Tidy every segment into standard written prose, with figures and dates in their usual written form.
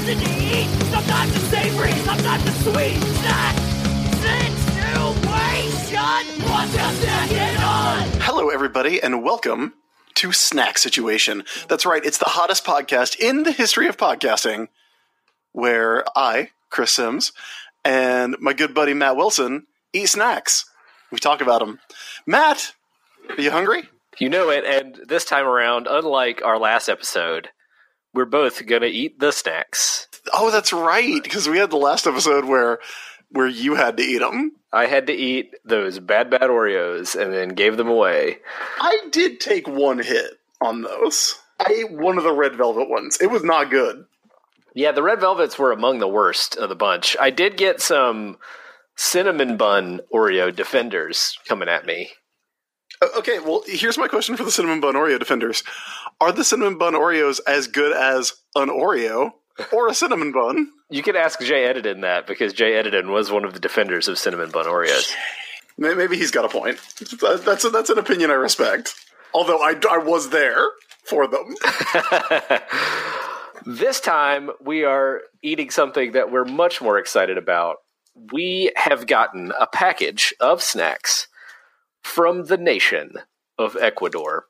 something to eat, sometimes it's savory, sometimes it's sweet. Snack situation, what's your snacking on? Hello, everybody, and welcome to Snack Situation. That's right, it's the hottest podcast in the history of podcasting, where I, Chris Sims, and my good buddy Matt Wilson eat snacks. We talk about them. Matt, are you hungry? You know it, and this time around, unlike our last episode, we're both going to eat the snacks. Oh, that's right, because we had the last episode where you had to eat them. I had to eat those bad Oreos and then gave them away. I did take one hit on those. I ate one of the red velvet ones. It was not good. Yeah, the red velvets were among the worst of the bunch. I did get some cinnamon bun Oreo defenders coming at me. Okay, well, here's my question for the Cinnamon Bun Oreo defenders. Are the Cinnamon Bun Oreos as good as an Oreo or a cinnamon bun? You could ask Jay Edidin that, because Jay Edidin was one of the defenders of Cinnamon Bun Oreos. Maybe he's got a point. That's an opinion I respect. Although I was there for them. This time, we are eating something that we're much more excited about. We have gotten a package of snacks from the nation of Ecuador.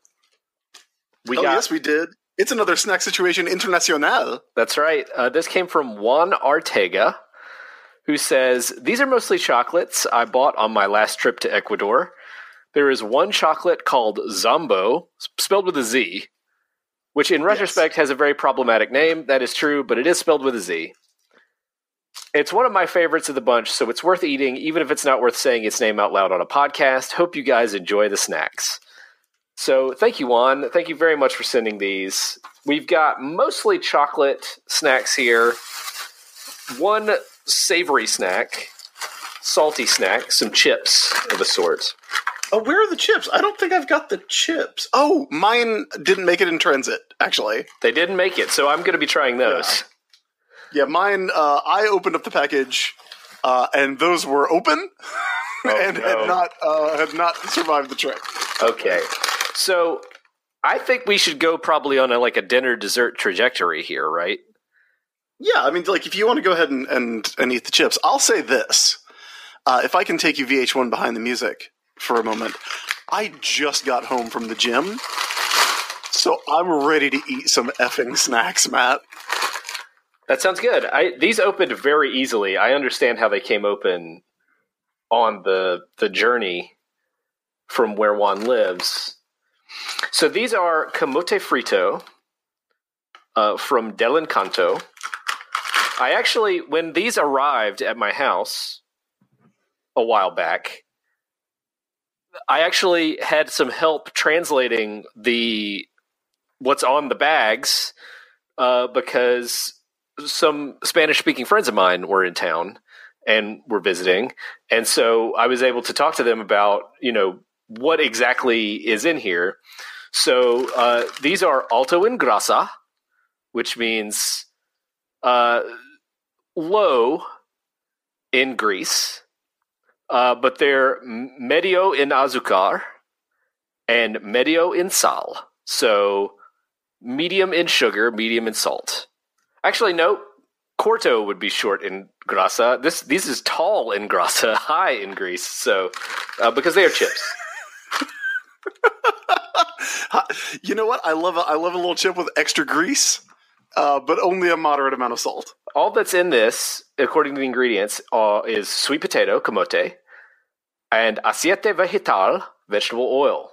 Yes, we did. It's another Snack Situation Internacional. That's right. This came from Juan Artega, who says, "These are mostly chocolates I bought on my last trip to Ecuador. There is one chocolate called Zombo, spelled with a Z, which in retrospect has a very problematic name. That is true, but it is spelled with a Z. It's one of my favorites of the bunch, so it's worth eating, even if it's not worth saying its name out loud on a podcast. Hope you guys enjoy the snacks." So thank you, Juan. Thank you very much for sending these. We've got mostly chocolate snacks here. One savory snack, salty snack, some chips of a sort. Oh, where are the chips? I don't think I've got the chips. Oh, mine didn't make it in transit, actually. They didn't make it, so I'm going to be trying those. Yeah, mine, I opened up the package, and those were open and had not survived the trip. Okay. So I think we should go probably on a dinner dessert trajectory here, right? Yeah, I mean, if you want to go ahead and eat the chips, I'll say this. If I can take you VH1 behind the music for a moment, I just got home from the gym, so I'm ready to eat some effing snacks, Matt. That sounds good. These opened very easily. I understand how they came open on the journey from where Juan lives. So these are camote frito from Del Encanto. I actually, when these arrived at my house a while back, I actually had some help translating what's on the bags because some Spanish-speaking friends of mine were in town and were visiting, and so I was able to talk to them about, what exactly is in here. So these are alto en grasa, which means low in grease, but they're medio en azúcar and medio en sal. So medium in sugar, medium in salt. Actually, no, corto would be short in grasa. This is tall in grasa, high in grease. So because they are chips. You know what? I love a little chip with extra grease, but only a moderate amount of salt. All that's in this, according to the ingredients, is sweet potato, camote, and aceite vegetal, vegetable oil.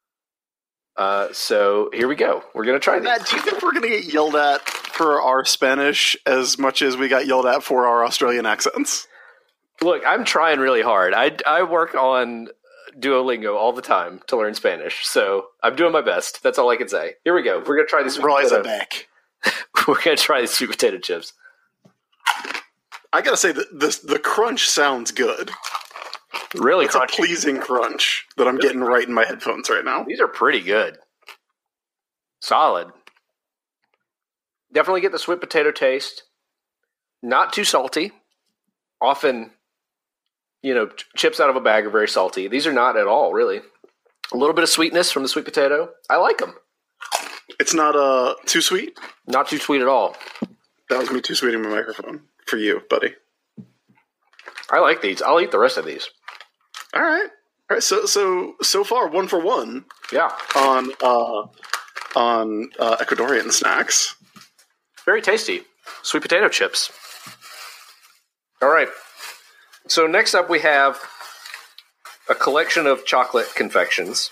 So here we go. We're going to try Matt, these. do you think we're going to get yelled at for our Spanish as much as we got yelled at for our Australian accents? Look, I'm trying really hard. I work on Duolingo all the time to learn Spanish, so I'm doing my best. That's all I can say. Here we go. We're going to try these sweet potato. Back. We're going to try these sweet potato chips. I got to say, the crunch sounds good. Really It's crunchy. a pleasing crunch that I'm getting right in my headphones right now. These are pretty good. Solid. Definitely get the sweet potato taste. Not too salty. Often, chips out of a bag are very salty. These are not at all, really. A little bit of sweetness from the sweet potato. I like them. It's not too sweet? Not too sweet at all. That was me too sweeting my microphone for you, buddy. I like these. I'll eat the rest of these. All right. So far, 1 for 1. Yeah. On Ecuadorian snacks. Very tasty. Sweet potato chips. All right. So next up we have a collection of chocolate confections.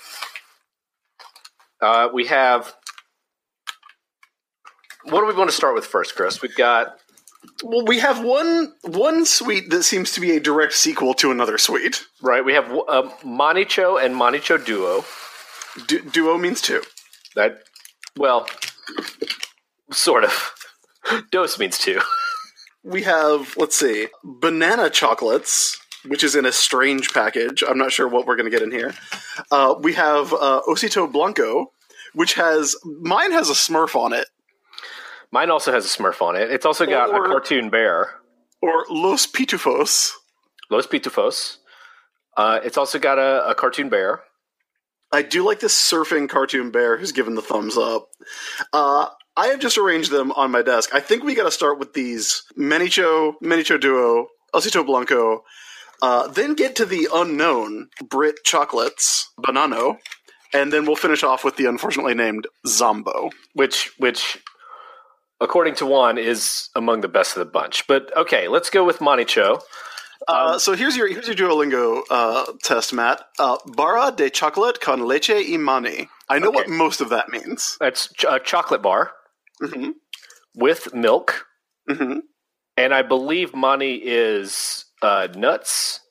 We have... What do we want to start with first, Chris? We've got... Well, we have one sweet that seems to be a direct sequel to another sweet. Right, we have Manicho and Manicho Duo. Duo means two. That, well, sort of. Dos means two. We have, let's see, banana chocolates, which is in a strange package. I'm not sure what we're going to get in here. We have Osito Blanco, which mine has a Smurf on it. Mine also has a Smurf on it. It's also got a cartoon bear. Or Los Pitufos. Los Pitufos. It's also got a cartoon bear. I do like this surfing cartoon bear who's given the thumbs up. I have just arranged them on my desk. I think we got to start with these Manicho Duo, Osito Blanco, then get to the unknown Brit chocolates, Banano, and then we'll finish off with the unfortunately named Zombo. Which according to Juan, is among the best of the bunch. But okay, let's go with Manicho. So here's your Duolingo test, Matt. Barra de chocolate con leche y mani. I know what most of that means. That's a chocolate bar with milk, and I believe mani is nuts.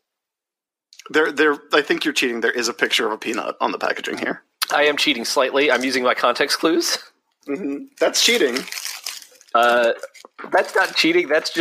I think you're cheating. There is a picture of a peanut on the packaging here. I am cheating slightly. I'm using my context clues. That's cheating. That's not cheating. That's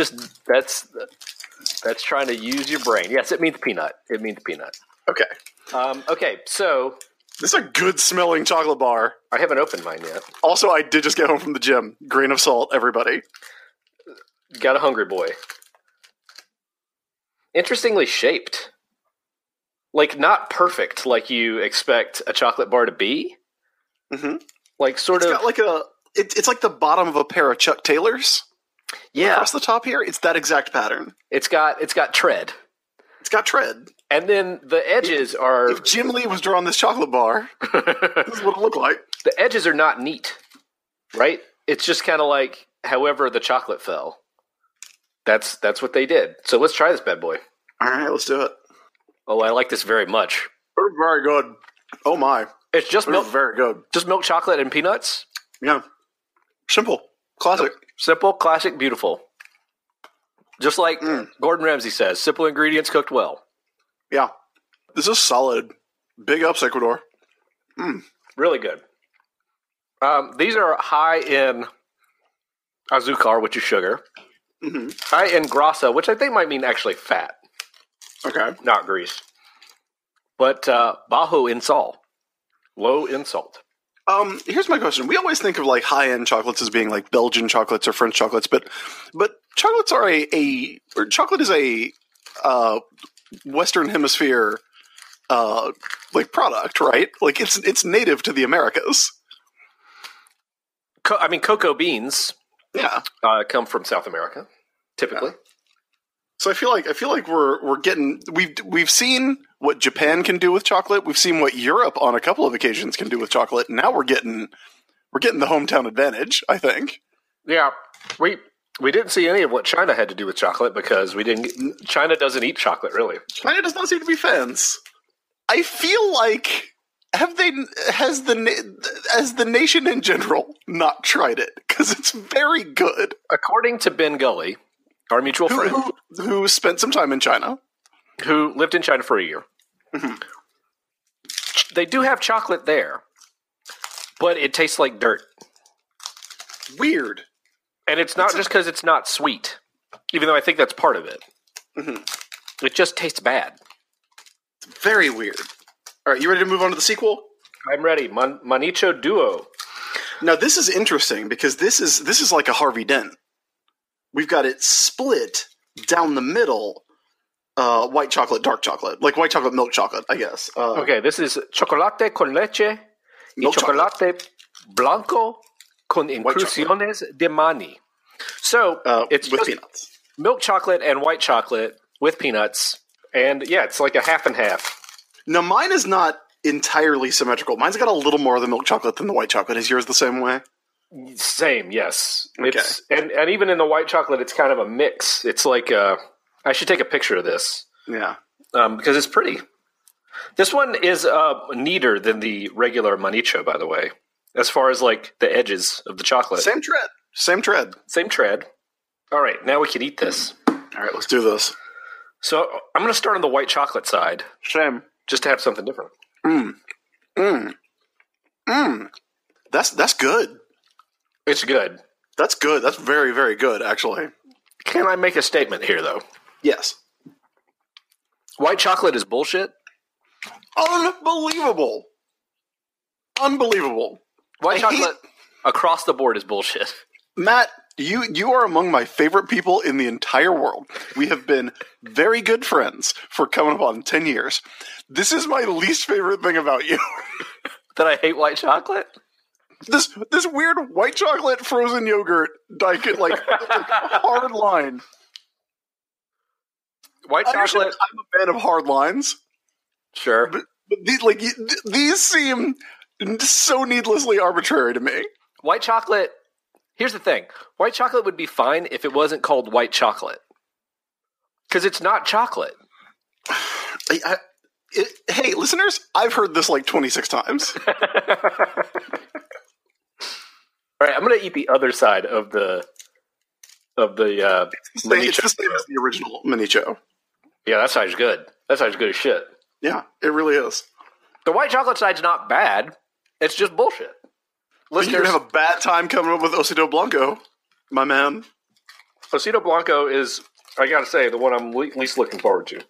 trying to use your brain. Yes, it means peanut. It means peanut. Okay. Okay, so this is a good smelling chocolate bar. I haven't opened mine yet. Also, I did just get home from the gym. Grain of salt, everybody. Got a hungry boy. Interestingly shaped. Like, not perfect like you expect a chocolate bar to be. Like, sort of... Got like it's like the bottom of a pair of Chuck Taylors. Yeah. Across the top here, it's that exact pattern. It's got tread. It's got tread. And then the edges are... If Jim Lee was drawing this chocolate bar, this is what it looked like. The edges are not neat, right? It's just kind of like however the chocolate fell. That's what they did. So let's try this bad boy. All right, let's do it. Oh, I like this very much. They're very good. Oh my. It's just milk. Very good. Just milk chocolate and peanuts? Yeah. Simple. Classic. Simple, classic, beautiful. Just like Gordon Ramsay says, simple ingredients cooked well. Yeah. This is solid. Big ups, Ecuador. Really good. These are high in azúcar, which is sugar. High in grasa, which I think might mean actually fat. Okay. Not grease. But bajo in sal. Low in salt. Here's my question. We always think of like high-end chocolates as being like Belgian chocolates or French chocolates, but chocolates are chocolate is a Western Hemisphere like product, right? Like it's native to the Americas. Cocoa beans, come from South America, typically. Yeah. So I feel like we're getting we've seen what Japan can do with chocolate. We've seen what Europe on a couple of occasions can do with chocolate. Now we're getting the hometown advantage, I think. Yeah, we didn't see any of what China had to do with chocolate because China doesn't eat chocolate really. China does not seem to be fans. I feel like has the nation in general not tried it because it's very good. According to Ben Gully, our mutual friend, who spent some time in China, who lived in China for a year. They do have chocolate there, but it tastes like dirt. Weird. And it's not just because it's not sweet, even though I think that's part of it. It just tastes bad. It's very weird. All right, you ready to move on to the sequel? I'm ready. Manicho Duo. Now this is interesting because this is like a Harvey Dent. We've got it split down the middle. White chocolate, dark chocolate. Like white chocolate, milk chocolate, I guess. Okay, this is chocolate con leche y chocolate blanco con inclusiones de mani. So it's with just peanuts. milk chocolate and white chocolate with peanuts. And yeah, it's like a half and half. Now, mine is not entirely symmetrical. Mine's got a little more of the milk chocolate than the white chocolate. Is yours the same way? Same, yes. Okay. It's and even in the white chocolate, it's kind of a mix. It's like I should take a picture of this Yeah. because it's pretty. This one is neater than the regular manicho, by the way, as far as like the edges of the chocolate. Same tread. Same tread. Same tread. All right, now we can eat this. All right, let's do this. So I'm going to start on the white chocolate side, Same. just to have something different. That's good. It's good. That's good. That's very, very good, actually. Can I make a statement here, though? Yes. White chocolate is bullshit. Unbelievable. Unbelievable. White chocolate across the board is bullshit. Matt, you are among my favorite people in the entire world. We have been very good friends for coming up on 10 years. This is my least favorite thing about you. That I hate white chocolate? This weird white chocolate frozen yogurt like hard line. White chocolate. I'm a fan of hard lines, Sure. but these seem so needlessly arbitrary to me. White chocolate. Here's the thing. White chocolate would be fine if it wasn't called white chocolate. Because it's not chocolate. Hey, listeners, I've heard this like 26 times. All right, I'm going to eat the other side of the It's the manicho. same as the original Manicho. Yeah, that side's good. That side's good as shit. Yeah, it really is. The white chocolate side's not bad. It's just bullshit. But you're going to have a bad time coming up with Osito Blanco, my man. Osito Blanco is, I got to say, the one I'm least looking forward to.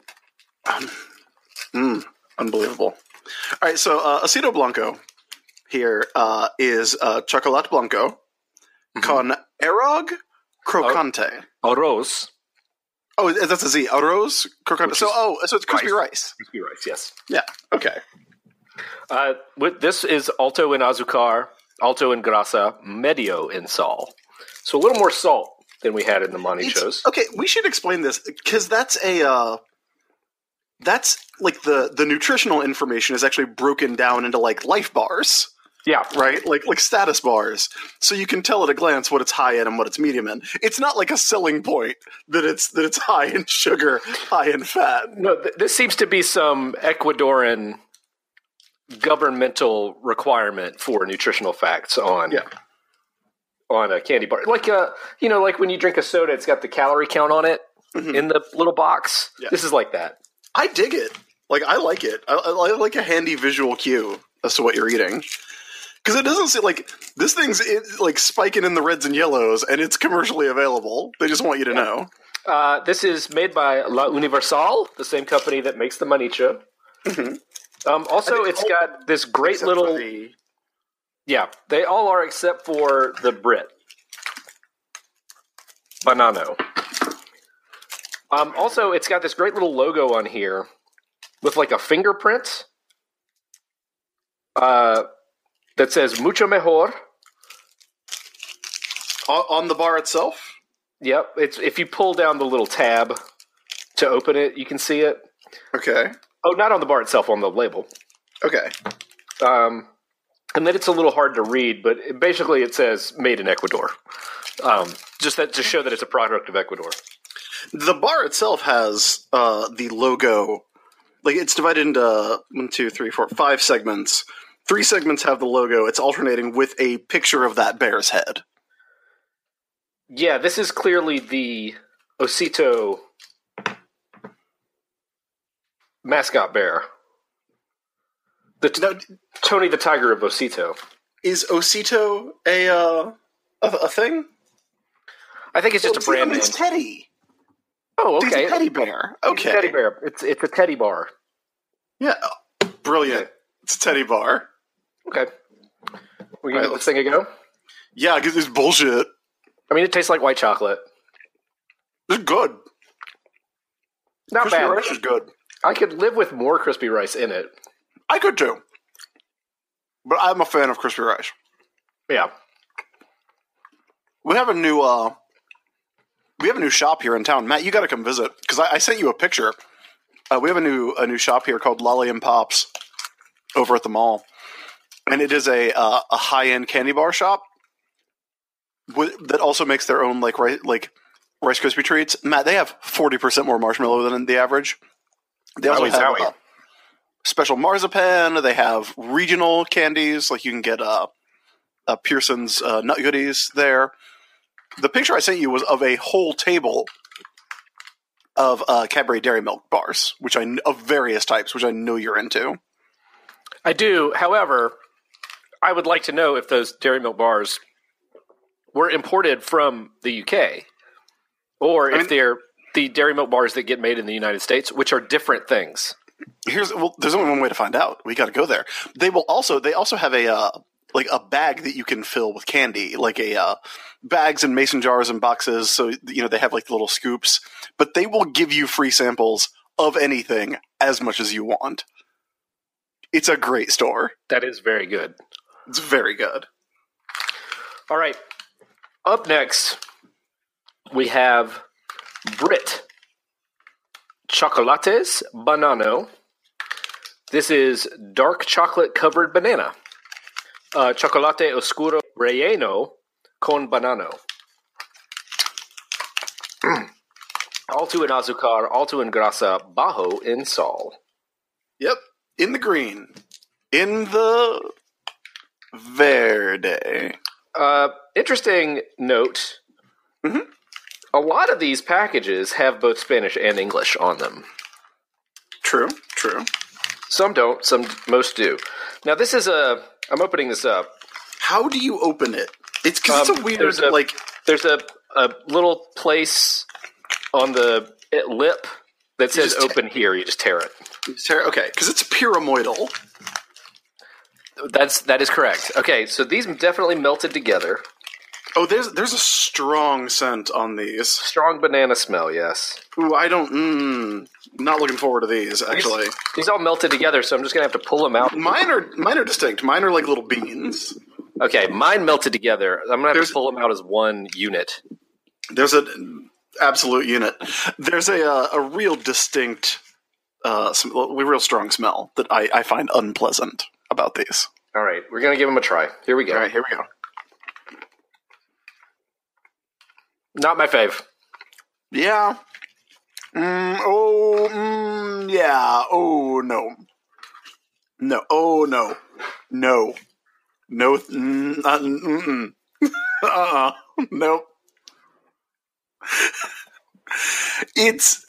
Unbelievable. All right, so Osito Blanco here is Chocolate Blanco con arroz crocante. Arroz. Oh, that's a Z. Arroz crocante. So it's crispy rice. Crispy rice, yes. Yeah. Okay. This is alto in azúcar, alto en grasa, medio en sal. So a little more salt than we had in the manichos. Okay, we should explain this because that's like the nutritional information is actually broken down into like life bars. Yeah. Right? Like status bars. So you can tell at a glance what it's high in and what it's medium in. It's not like a selling point that it's high in sugar, high in fat. No, this seems to be some Ecuadorian governmental requirement for nutritional facts on a candy bar. Like like when you drink a soda, it's got the calorie count on it in the little box. Yeah. This is like that. I dig it. Like I like it. I like a handy visual cue as to what you're eating. Because it doesn't seem like this thing's like spiking in the reds and yellows, and it's commercially available. They just want you to know. This is made by La Universal, the same company that makes the manicho. Mm-hmm. Also, it's got this great little... Yeah, they all are except for the Brit. Banano. Also, it's got this great little logo on here with like a fingerprint. That says mucho mejor on the bar itself. Yep, it's if you pull down the little tab to open it, you can see it. Okay. Oh, not on the bar itself, on the label. Okay. And then it's a little hard to read, but basically it says "Made in Ecuador," just that to show that it's a product of Ecuador. The bar itself has the logo. Like it's divided into 1, 2, 3, 4, 5 segments. 3 segments have the logo. It's alternating with a picture of that bear's head. Yeah, this is clearly the Osito mascot bear. Tony the Tiger of Osito. Is Osito a thing? I think it's just a brand name. It's Teddy. Oh, okay. It's a teddy bear. Okay. It's a teddy bear. It's a teddy bar. Yeah. Brilliant. It's a teddy bar. Okay. We're going to give this thing a go? Yeah, because it's bullshit. I mean, it tastes like white chocolate. It's good. Not crispy bad. Rice is good. I could live with more crispy rice in it. I could too. But I'm a fan of crispy rice. Yeah. We have a new We have a new shop here in town. Matt, you got to come visit because I sent you a picture. We have a new shop here called Lolly and Pops over at the mall, and it is a high-end candy bar shop that also makes their own like Rice Krispie treats. Matt, they have 40% more marshmallow than the average. They also have special marzipan. They have regional candies, like you can get Pearson's Nut Goodies there. The picture I sent you was of a whole table of Cadbury Dairy Milk bars, of various types, which I know you're into. I do. However, I would like to know if those Dairy Milk bars were imported from the UK, or if they're the Dairy Milk bars that get made in the United States, which are different things. There's only one way to find out. We got to go there. They also have a bag that you can fill with candy, like bags and mason jars and boxes. So they have like little scoops, but they will give you free samples of anything as much as you want. It's a great store. That is very good. It's very good. All right. Up next, we have Brit Chocolates Banano. This is dark chocolate covered banana. Chocolate oscuro relleno con banano. Alto en azúcar, alto en grasa, bajo en sal. Yep. In the green. In the verde. Interesting note. Mm-hmm. A lot of these packages have both Spanish and English on them. True. Some don't, most do. Now this is I'm opening this up. How do you open it? It's because it's a weird, There's a little place on the lip that says open here. You just tear it. Okay, because it's pyramidal. That is correct. Okay, so these definitely melted together. Oh, there's a strong scent on these. Strong banana smell, yes. Ooh, not looking forward to these, actually. These all melted together, so I'm just going to have to pull them out. Mine are distinct. Mine are like little beans. Okay, mine melted together. I'm going to have to pull them out as one unit. There's an absolute unit. There's a real distinct, real strong smell that I find unpleasant about these. All right, we're going to give them a try. Here we go. All right, here we go. Not my fave. Yeah. Yeah. Oh, no. No. Oh, no. No. No. Nope. It's.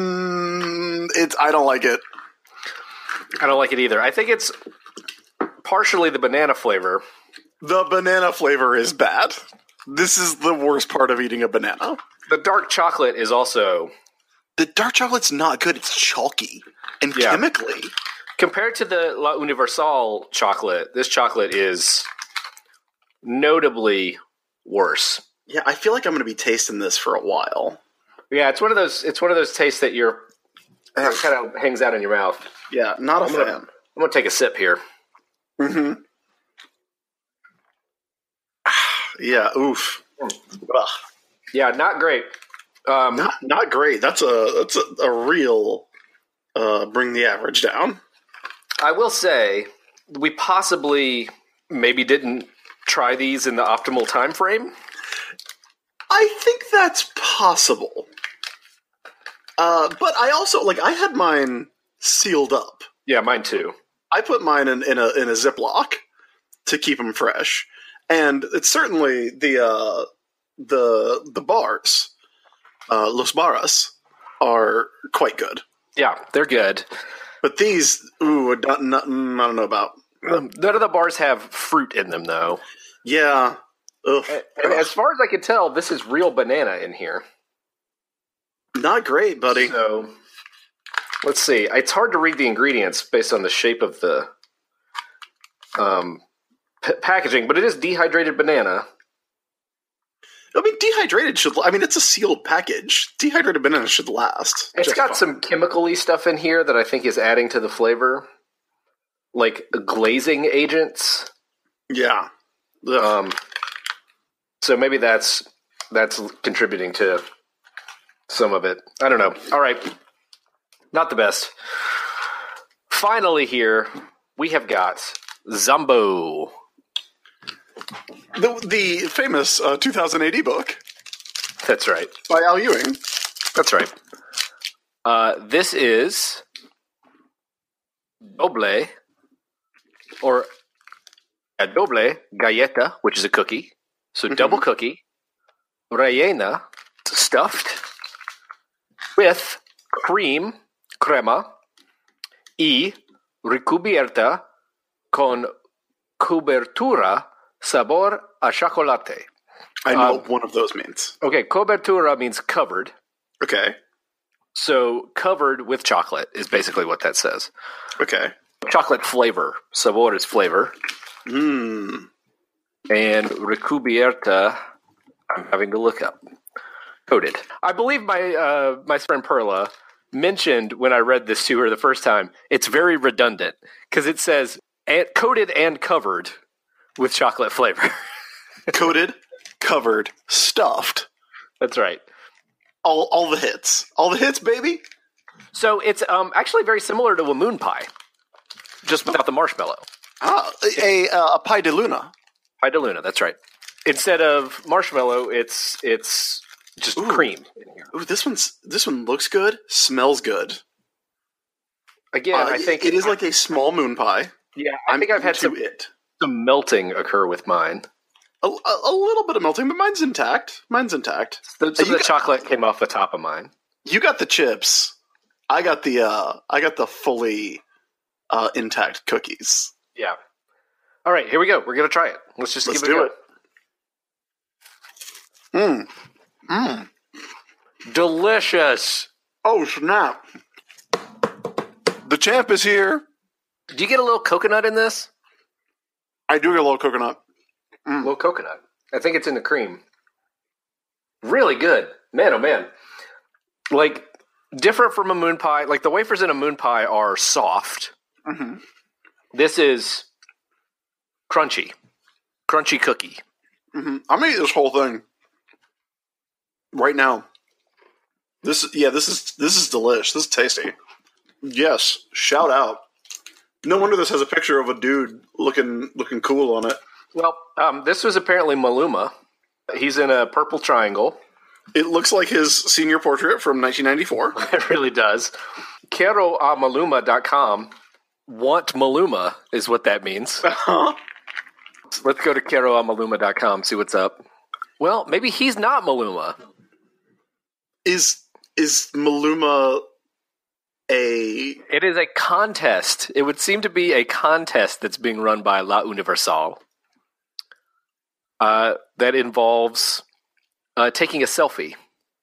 I don't like it. I don't like it either. I think it's partially the banana flavor. The banana flavor is bad. This is the worst part of eating a banana. The dark chocolate is also... The dark chocolate's not good. It's chalky and chemically. Compared to the La Universal chocolate, this chocolate is notably worse. Yeah, I feel like I'm going to be tasting this for a while. Yeah, it's one of those tastes that kind of hangs out in your mouth. Yeah, not a fan. I'm going to take a sip here. Mm-hmm. Yeah, oof. Ugh. Yeah, not great. Not great. That's a real bring the average down. I will say we possibly maybe didn't try these in the optimal time frame. I think that's possible. But I also I had mine sealed up. Yeah, mine too. I put mine in a Ziploc to keep them fresh. And it's certainly the bars, Los Barras, are quite good. Yeah, they're good. But these, I don't know about. None of the bars have fruit in them, though. Yeah. Ugh. And as far as I can tell, this is real banana in here. Not great, buddy. So, let's see. It's hard to read the ingredients based on the shape of the packaging, but it is dehydrated banana. I mean, dehydrated should... I mean, it's a sealed package. Dehydrated banana should last. It's got some chemical-y stuff in here that I think is adding to the flavor. Like glazing agents. Yeah. So maybe that's contributing to some of it. I don't know. All right. Not the best. Finally here, we have got Zombo. The famous 2000 AD book That's right. by Al Ewing. That's right. This is doble, or a doble galleta, which is a cookie. So double cookie, rellena, stuffed, with cream, crema, y recubierta con cobertura sabor a chocolate. I know what one of those means. Okay, cobertura means covered. Okay. So covered with chocolate is basically what that says. Okay. Chocolate flavor. Sabor is flavor. Mmm. And recubierta, I'm having to look up. Coated. I believe my friend Perla mentioned when I read this to her the first time, it's very redundant because it says coated and covered with chocolate flavor. Coated, covered, stuffed. That's right. All the hits. All the hits, baby. So it's actually very similar to a moon pie, just without the marshmallow. Ah, a pie de luna. Pie de luna, that's right. Instead of marshmallow, it's just cream in here. Ooh, this one looks good, smells good. Again, I think it is like a small moon pie. Yeah, I think I've had some melting occur with mine. A little bit of melting, but mine's intact. Some of the chocolate came off the top of mine. You got the chips. I got the fully intact cookies. Yeah. All right, here we go. We're gonna try it. Let's give it a go. Delicious. Oh snap! The champ is here. Do you get a little coconut in this? I do get a little coconut. A little coconut. I think it's in the cream. Really good. Man, oh man. Like, different from a moon pie. Like, the wafers in a moon pie are soft. Mm-hmm. This is crunchy. Crunchy cookie. Mm-hmm. I'm going to eat this whole thing right now. This is delish. This is tasty. Yes. Shout out. No wonder this has a picture of a dude looking cool on it. Well, this was apparently Maluma. He's in a purple triangle. It looks like his senior portrait from 1994. It really does. QueroAmaluma.com. Want Maluma is what that means. Uh-huh. So let's go to QueroAmaluma.com, see what's up. Well, maybe he's not Maluma. Is Maluma a... It is a contest. It would seem to be a contest that's being run by La Universal. That involves taking a selfie.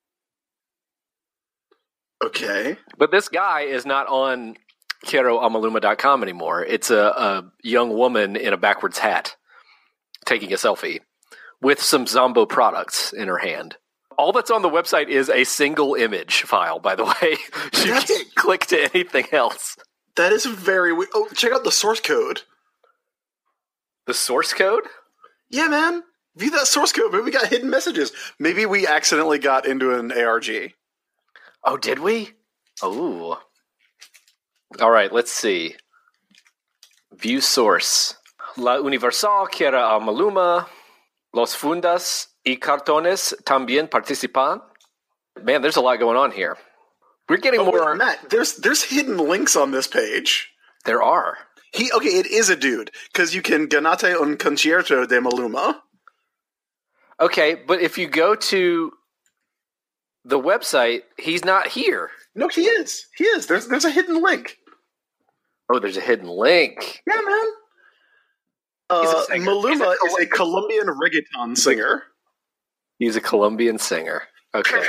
Okay. But this guy is not on QueroAmaluma.com anymore. It's a young woman in a backwards hat taking a selfie with some Zombo products in her hand. All that's on the website is a single image file, by the way. You can't click to anything else. That is very weird. Oh, check out the source code. The source code? Yeah, man. View that source code. Maybe we got hidden messages. Maybe we accidentally got into an ARG. Oh, did we? Oh. All right, let's see. View source. La Universal quiere a Maluma. Los fundas y cartones también participan. Man, there's a lot going on here. We're getting more... Wait, Matt, there's hidden links on this page. There are. It is a dude, because you can ganate un concierto de Maluma. Okay, but if you go to the website, he's not here. No, he is. He is. There's a hidden link. Oh, there's a hidden link. Yeah, man. Maluma is a Colombian reggaeton singer. He's a Colombian singer. Okay.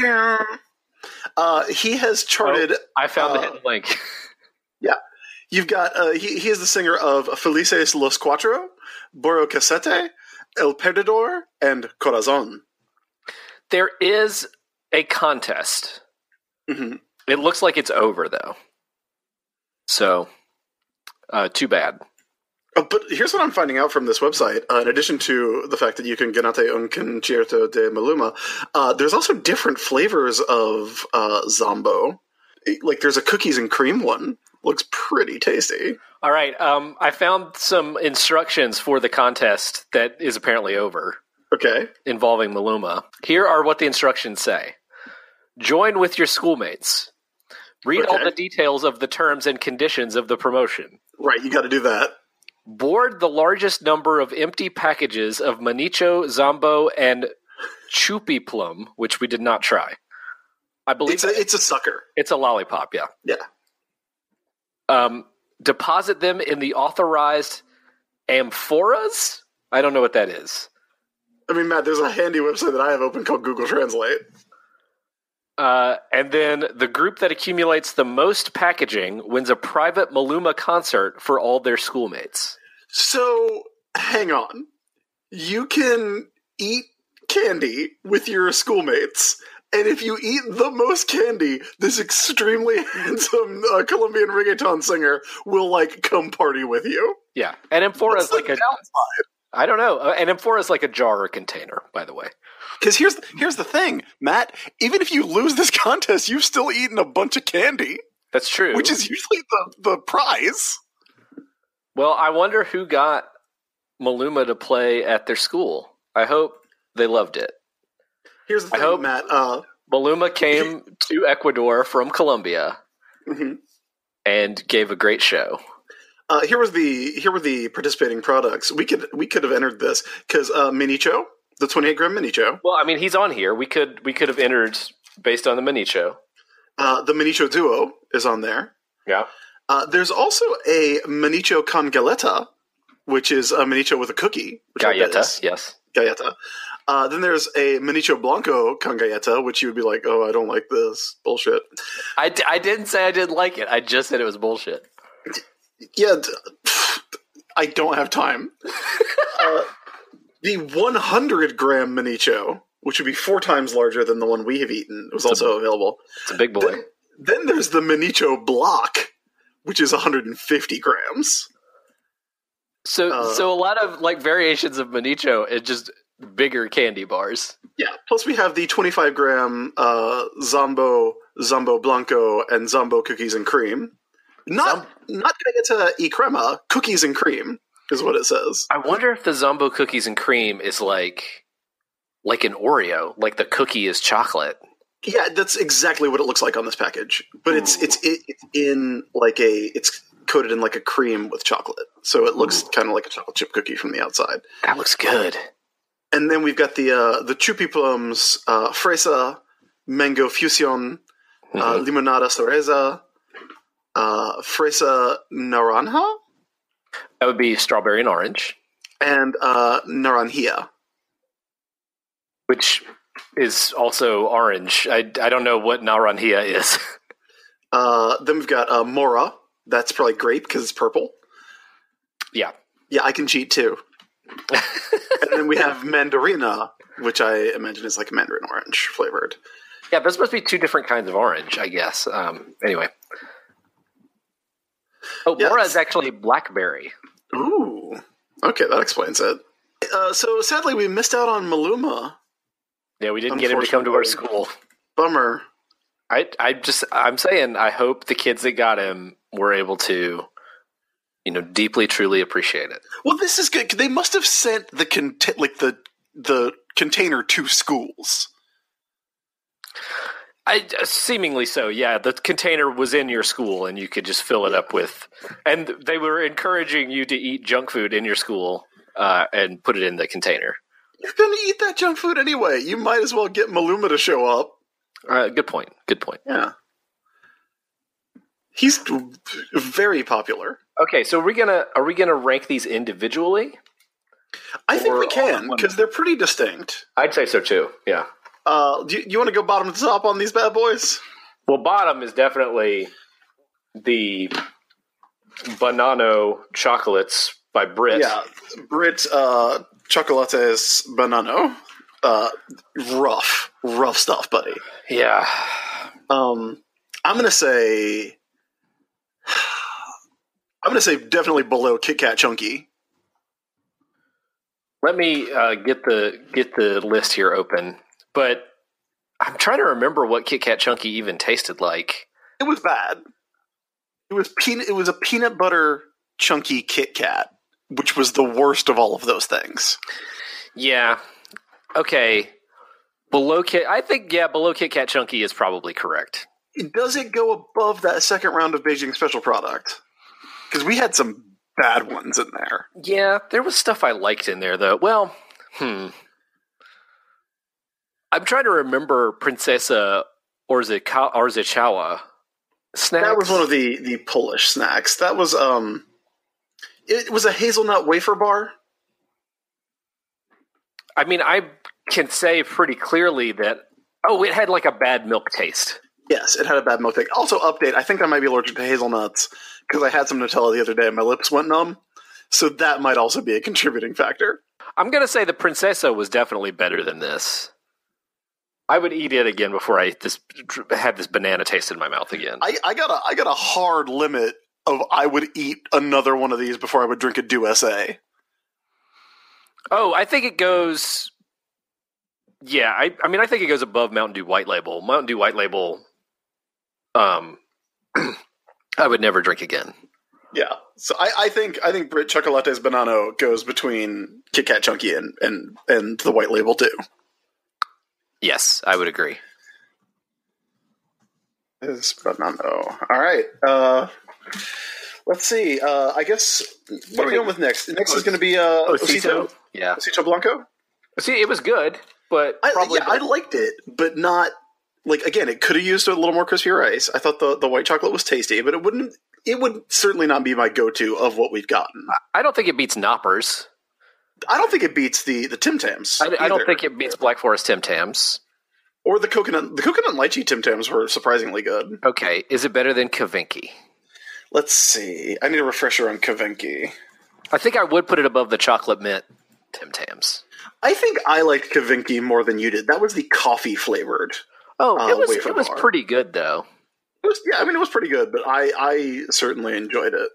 He has charted... I found the hidden link. Yeah. You've got... he is the singer of Felices Los Cuatro, Borro Cassette, El Perdedor, and Corazon. There is a contest. Mm-hmm. It looks like it's over, though. So, too bad. But here's what I'm finding out from this website. In addition to the fact that you can ganate un concierto de Maluma, there's also different flavors of Zombo. Like, there's a cookies and cream one. Looks pretty tasty. All right. I found some instructions for the contest that is apparently over. Okay. Involving Maluma. Here are what the instructions say. Join with your schoolmates. Read all the details of the terms and conditions of the promotion. Right, you got to do that. Board the largest number of empty packages of Manicho, Zombo, and Chupi Plum, which we did not try. I believe it's a sucker. It's a lollipop, yeah. Yeah. Deposit them in the authorized amphoras? I don't know what that is. I mean, Matt, there's a handy website that I have open called Google Translate. And then the group that accumulates the most packaging wins a private Maluma concert for all their schoolmates. So, hang on. You can eat candy with your schoolmates, and if you eat the most candy, this extremely handsome Colombian reggaeton singer will, like, come party with you. Yeah, and amphora is like a downside? I don't know. An amphora is like a jar or container, by the way. Because here's the thing, Matt. Even if you lose this contest, you've still eaten a bunch of candy. That's true. Which is usually the prize. Well, I wonder who got Maluma to play at their school. I hope they loved it. Here's the thing, Matt. Maluma came to Ecuador from Colombia and gave a great show. Here were the participating products. We could have entered this because Minicho, the 28-gram Minicho. Well, I mean, he's on here. We could have entered based on the Minicho. The Minicho Duo is on there. Yeah. There's also a Minicho con galleta, which is a Minicho with a cookie. Galleta, yes. Galleta. Then there's a Minicho Blanco con galleta, which you would be like, oh, I don't like this. Bullshit. I didn't say I didn't like it. I just said it was bullshit. Yeah, I don't have time. The 100-gram Minicho, which would be 4 times larger than the one we have eaten, was also available. It's a big boy. Then there's the Minicho Block, which is 150 grams. So a lot of like variations of Minicho and just bigger candy bars. Yeah. Plus we have the 25-gram Zombo Blanco and Zombo cookies and cream. Not galleta y crema, cookies and cream is what it says. I wonder if the Zombo cookies and cream is like an Oreo, like the cookie is chocolate. Yeah, that's exactly what it looks like on this package. But it's in like it's coated in like a cream with chocolate. So it looks kind of like a chocolate chip cookie from the outside. That looks good. And then we've got the Chupi Plums, Fresa, Mango Fusion, Limonada Cereza, Fresa Naranja? That would be strawberry and orange. And Naranjilla. Which is also orange. I don't know what Naranjilla is. Then we've got Mora. That's probably grape because it's purple. Yeah. Yeah, I can cheat too. And then we have Mandarina, which I imagine is like mandarin orange flavored. Yeah, there's supposed to be 2 different kinds of orange, I guess. Anyway. Oh, Mora is actually blackberry. Ooh. Okay, that explains it. So sadly, we missed out on Maluma. Yeah, we didn't get him to come to our school. Bummer. I'm saying I hope the kids that got him were able to, deeply, truly appreciate it. Well, this is good. They must have sent the container to schools. Seemingly so, yeah. The container was in your school, and you could just fill it up with. And they were encouraging you to eat junk food in your school and put it in the container. You're going to eat that junk food anyway. You might as well get Maluma to show up. Good point. Yeah. He's very popular. Okay, so are we gonna rank these individually? I think we can, because they're pretty distinct. I'd say so too, yeah. Do you want to go bottom to top on these bad boys? Well, bottom is definitely the Banano chocolates by Brit. Yeah, Brit Chocolates Banano. Rough stuff, buddy. Yeah. I'm gonna say I'm going to say definitely below Kit Kat Chunky. Let me get the list here open. But I'm trying to remember what Kit Kat Chunky even tasted like. It was bad. It was a peanut butter chunky Kit Kat, which was the worst of all of those things. Yeah. Okay. Below Kit Kat Chunky is probably correct. Does it go above that second round of Beijing Special product? Because we had some bad ones in there. Yeah, there was stuff I liked in there, though. Well, I'm trying to remember Princesa Orzechała snacks. That was one of the Polish snacks. That was it was a hazelnut wafer bar. I mean, I can say pretty clearly that it had like a bad milk taste. Yes, it had a bad milk taste. Also, update, I think I might be allergic to hazelnuts because I had some Nutella the other day and my lips went numb. So that might also be a contributing factor. I'm going to say the Princesa was definitely better than this. I would eat it again before I had this banana taste in my mouth again. I got a hard limit of I would eat another one of these before I would drink a Dew SA. Oh, I think it goes... Yeah, I mean, I think it goes above Mountain Dew White Label. Mountain Dew White Label... I would never drink again. Yeah, so I think Brit Chocolate's Banano goes between Kit Kat Chunky and the White Label too. Yes, I would agree. Is Banano. All right. Let's see. I guess what are we going with next? Next is going to be Osito. Yeah, Osito Blanco. See, it was good, but I liked it, but not. Like, again, it could have used a little more crispy rice. I thought the white chocolate was tasty, but it would certainly not be my go-to of what we've gotten. I don't think it beats Knoppers. I don't think it beats the Tim Tams. I don't think it beats Black Forest Tim Tams. Or the coconut and lychee Tim Tams were surprisingly good. Okay, is it better than Kavinki? Let's see. I need a refresher on Kavinki. I think I would put it above the chocolate mint Tim Tams. I think I liked Kavinki more than you did. That was the coffee flavored. Oh, it was pretty good, though. It was pretty good, but I certainly enjoyed it.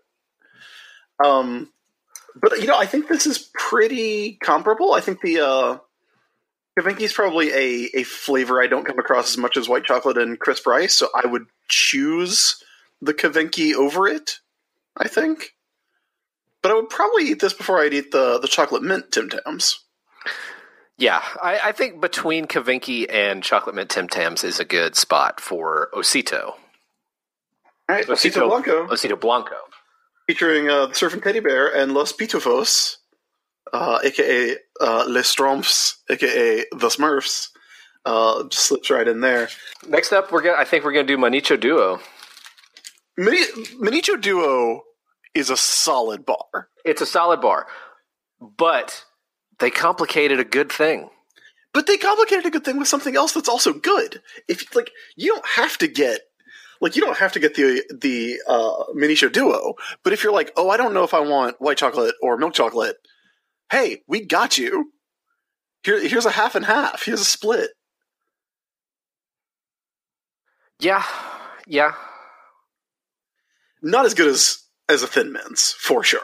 But, I think this is pretty comparable. I think the Kavinki is probably a flavor I don't come across as much as white chocolate and crisp rice, so I would choose the Kavinki over it, I think. But I would probably eat this before I'd eat the chocolate mint Tim Tams. Yeah, I think between Kavinki and chocolate mint Tim Tams is a good spot for Osito. All right, Osito Blanco. Osito Blanco. Featuring the Surfing Teddy Bear and Los Pitufos, a.k.a. Les Strompfs, a.k.a. the Smurfs. Just slips right in there. Next up, I think we're going to do Manicho Duo. Manicho Duo is a solid bar. It's a solid bar, but... they complicated a good thing. But they complicated a good thing with something else that's also good. If you don't have to get the Manicho Duo, but if you're like, oh, I don't know if I want white chocolate or milk chocolate, hey, we got you. Here's a half and half. Here's a split. Yeah. Not as good as a Thin Mints, for sure.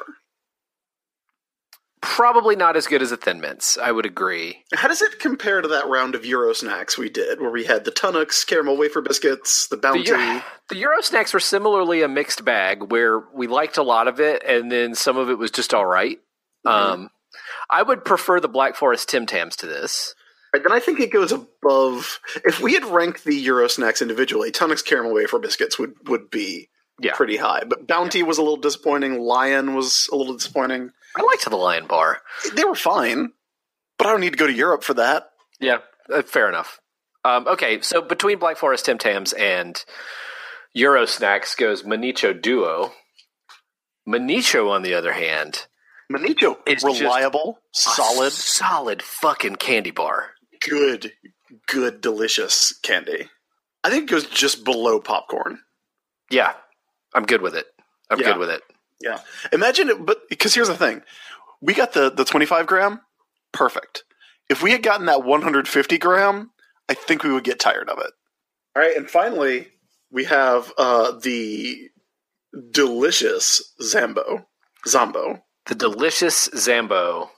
Probably not as good as a Thin Mints, I would agree. How does it compare to that round of Euro snacks we did, where we had the Tunnocks, caramel wafer biscuits, the Bounty? The Euro snacks were similarly a mixed bag, where we liked a lot of it, and then some of it was just all right. Mm-hmm. I would prefer the Black Forest Tim Tams to this. Right, then I think it goes above... If we had ranked the Euro snacks individually, Tunnocks caramel wafer biscuits would be pretty high. But Bounty was a little disappointing. Lion was a little disappointing. I liked the Lion bar. They were fine, but I don't need to go to Europe for that. Yeah, fair enough. Okay, so between Black Forest Tim Tams and Euro snacks goes Manicho Duo. Manicho, on the other hand... Manicho is reliable, solid fucking candy bar. Good, delicious candy. I think it goes just below popcorn. Yeah, I'm good with it. Good with it. Yeah. Imagine it, but because here's the thing. We got the 25 gram, perfect. If we had gotten that 150 gram, I think we would get tired of it. All right, and finally, we have the delicious Zombo. The delicious Zambo.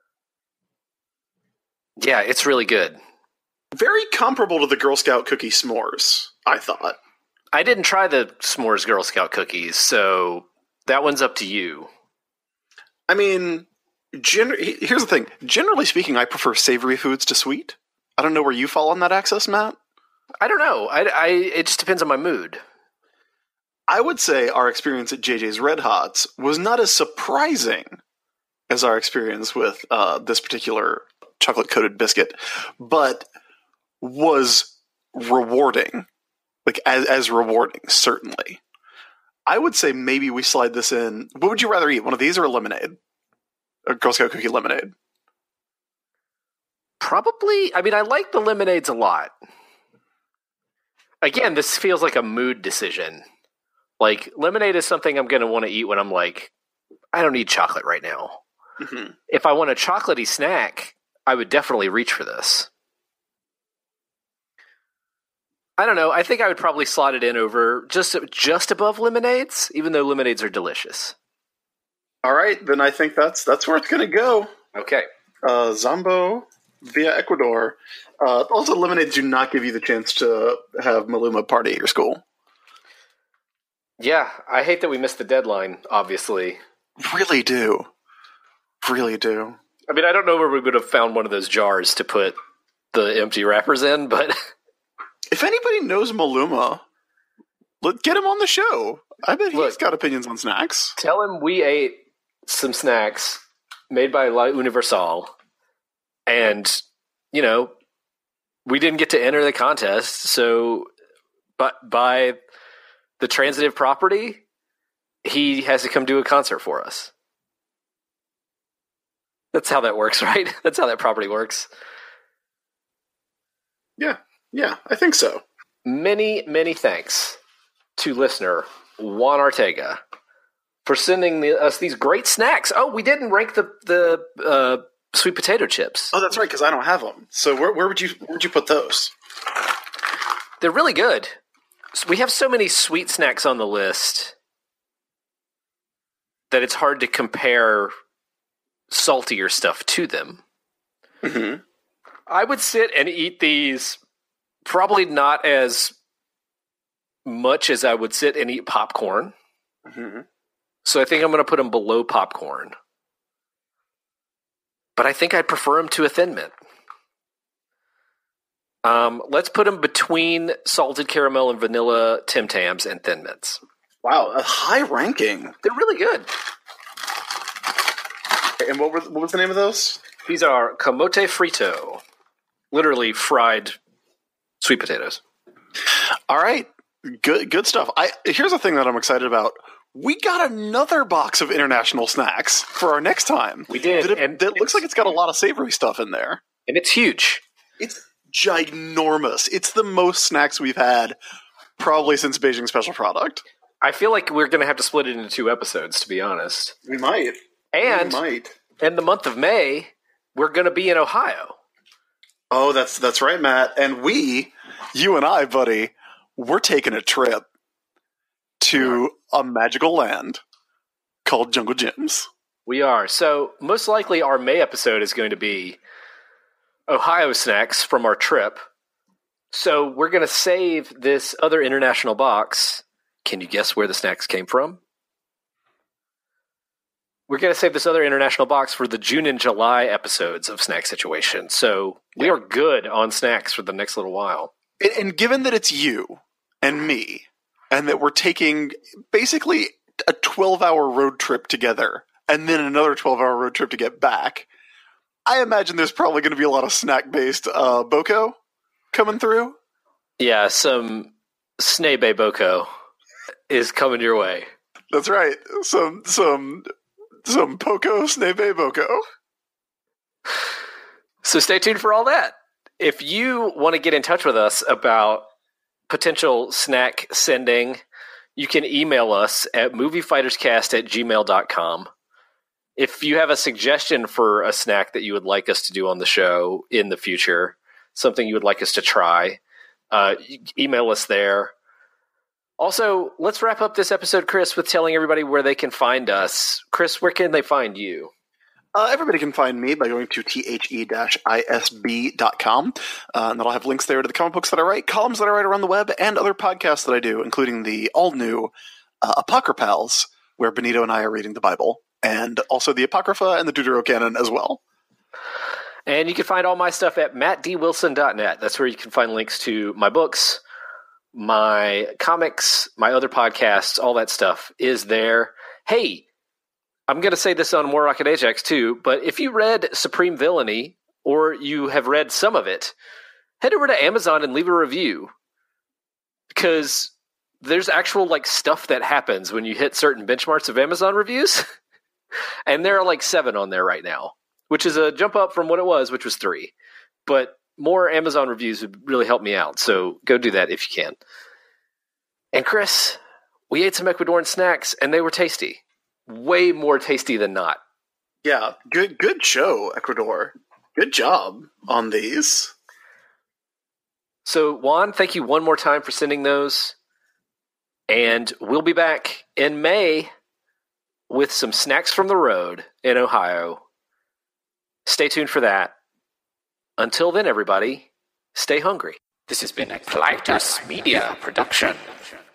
Yeah, it's really good. Very comparable to the Girl Scout cookie s'mores, I thought. I didn't try the s'mores Girl Scout cookies, so that one's up to you. I mean, here's the thing. Generally speaking, I prefer savory foods to sweet. I don't know where you fall on that axis, Matt. I don't know. It just depends on my mood. I would say our experience at JJ's Red Hots was not as surprising as our experience with this particular chocolate-coated biscuit, but was rewarding. Like, as rewarding, certainly. I would say maybe we slide this in. What would you rather eat, one of these or a lemonade? A Girl Scout cookie lemonade? Probably. I mean, I like the lemonades a lot. Again, this feels like a mood decision. Like, lemonade is something I'm going to want to eat when I'm like, I don't need chocolate right now. Mm-hmm. If I want a chocolatey snack, I would definitely reach for this. I don't know. I think I would probably slot it in over just above lemonades, even though lemonades are delicious. All right, then I think that's where it's going to go. Okay. Zombo via Ecuador. Also, lemonades do not give you the chance to have Maluma party at your school. Yeah, I hate that we missed the deadline, obviously. Really do. Really do. I mean, I don't know where we would have found one of those jars to put the empty wrappers in, but... If anybody knows Maluma, get him on the show. I bet he's got opinions on snacks. Tell him we ate some snacks made by La Universal, and, you know, we didn't get to enter the contest, so but by the transitive property, he has to come do a concert for us. That's how that works, right? That's how that property works. Yeah, I think so. Many, many thanks to listener Juan Ortega for sending us these great snacks. Oh, we didn't rank the sweet potato chips. Oh, that's right, because I don't have them. So where would you put those? They're really good. We have so many sweet snacks on the list that it's hard to compare saltier stuff to them. Mm-hmm. I would sit and eat these probably not as much as I would sit and eat popcorn. Mm-hmm. So I think I'm going to put them below popcorn. But I think I'd prefer them to a Thin Mint. Let's put them between salted caramel and vanilla Tim Tams and Thin Mints. Wow, a high ranking. They're really good. And what was the name of those? These are camote frito. Literally fried sweet potatoes. All right. Good stuff. Here's the thing that I'm excited about. We got another box of international snacks for our next time. We did. And it looks like it's got a lot of savory stuff in there. And it's huge. It's ginormous. It's the most snacks we've had probably since Beijing Special Product. I feel like we're going to have to split it into 2 episodes, to be honest. We might. And in the month of May, we're going to be in Ohio. Oh, that's right, Matt. And you and I, buddy, we're taking a trip to a magical land called Jungle Gyms. We are. So most likely our May episode is going to be Ohio snacks from our trip. So we're going to save this other international box. Can you guess where the snacks came from? We're going to save this other international box for the June and July episodes of Snack Situation. So we are good on snacks for the next little while. And given that it's you and me, and that we're taking basically a 12-hour road trip together, and then another 12-hour road trip to get back, I imagine there's probably going to be a lot of snack-based boko coming through. Yeah, some Snabe boko is coming your way. That's right. Some Poco Snabe Boko. So stay tuned for all that. If you want to get in touch with us about potential snack sending, you can email us at moviefighterscast@gmail.com. If you have a suggestion for a snack that you would like us to do on the show in the future, something you would like us to try, email us there. Also, let's wrap up this episode, Chris, with telling everybody where they can find us. Chris, where can they find you? Everybody can find me by going to the-isb.com, and that'll have links there to the comic books that I write, columns that I write around the web, and other podcasts that I do, including the all-new Apocryphals, where Benito and I are reading the Bible, and also the Apocrypha and the Deuterocanon as well. And you can find all my stuff at mattdwilson.net. That's where you can find links to my books, my comics, my other podcasts, all that stuff is there. Hey, I'm going to say this on Warrock and Ajax too, but if you read Supreme Villainy, or you have read some of it, head over to Amazon and leave a review. Because there's actual like stuff that happens when you hit certain benchmarks of Amazon reviews. And there are like 7 on there right now, which is a jump up from what it was, which was 3. But more Amazon reviews would really help me out, so go do that if you can. And Chris, we ate some Ecuadorian snacks, and they were tasty. Way more tasty than not. Yeah, good show, Ecuador. Good job on these. So, Juan, thank you one more time for sending those. And we'll be back in May with some snacks from the road in Ohio. Stay tuned for that. Until then, everybody, stay hungry. This has been a Clytus Media production.